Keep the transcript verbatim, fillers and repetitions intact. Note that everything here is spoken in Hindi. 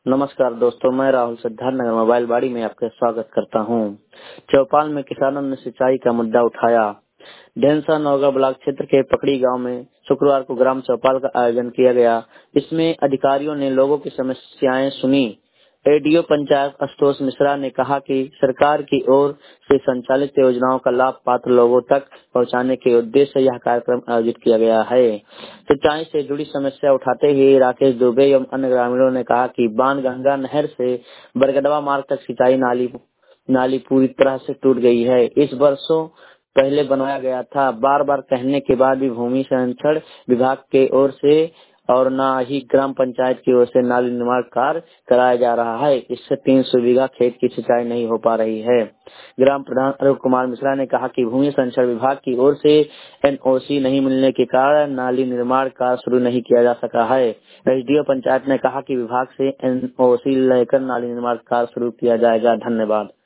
नमस्कार दोस्तों, मैं राहुल सिद्धार्थ नगर मोबाइल बाड़ी में आपका स्वागत करता हूं। चौपाल में किसानों ने सिंचाई का मुद्दा उठाया। ढेंसा नौगा ब्लॉक क्षेत्र के पकड़ी गांव में शुक्रवार को ग्राम चौपाल का आयोजन किया गया। इसमें अधिकारियों ने लोगों की समस्याएं सुनी। एडीओ पंचायत आशुतोष मिश्रा ने कहा कि सरकार की ओर से संचालित योजनाओं का लाभ पात्र लोगों तक पहुंचाने के उद्देश्य से यह कार्यक्रम आयोजित किया गया है। सिंचाई से जुड़ी समस्या उठाते हुए राकेश दुबे एवं अन्य ग्रामीणों ने कहा कि बाण गंगा नहर से बरगदवा मार्ग तक सिंचाई नाली नाली पूरी तरह से टूट गई है। इस वर्षों पहले बनाया गया था। बार बार कहने के बाद भी भूमि संरक्षण विभाग के ओर से और न ही ग्राम पंचायत की ओर से नाली निर्माण कार्य कराया जा रहा है। इससे तीन सौ बीघा खेत की सिंचाई नहीं हो पा रही है। ग्राम प्रधान अरुण कुमार मिश्रा ने कहा कि भूमि संरक्षण विभाग की ओर से एनओसी नहीं मिलने के कारण नाली निर्माण कार्य शुरू नहीं किया जा सका है। एसडीओ पंचायत ने कहा कि विभाग से एनओसी लेकर नाली निर्माण कार्य शुरू किया जाएगा। धन्यवाद।